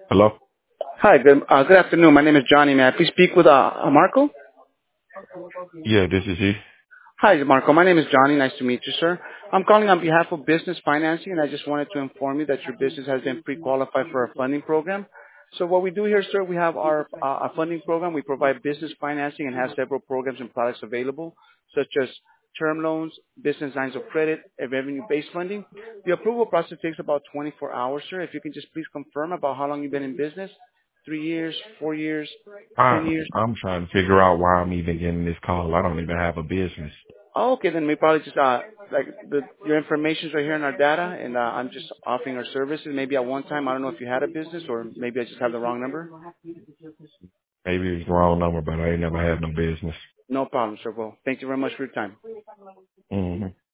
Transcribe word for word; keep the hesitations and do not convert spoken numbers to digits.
Hello? Hi, good uh, good afternoon. My name is Johnny. May I please speak with uh, uh, Marco? Yeah, this is he. Hi, Marco. My name is Johnny. Nice to meet you, sir. I'm calling on behalf of Business Financing, and I just wanted to inform you that your business has been pre-qualified for our funding program. So what we do here, sir, we have our uh, our funding program. We provide business financing and have several programs and products available, such as term loans, business lines of credit, and revenue-based funding. The approval process takes about twenty-four hours, sir. If you can just please confirm about how long you've been in business, three years, four years, ten I, years. I'm trying to figure out why I'm even getting this call. I don't even have a business. Oh, okay, then we probably just uh like the your information's right here in our data, and uh, I'm just offering our services. Maybe at one time, I don't know if you had a business, or maybe I just have the wrong number. Maybe it's the wrong number, but I ain't never had no business. No problem, sir. Well, thank you very much for your time. hmm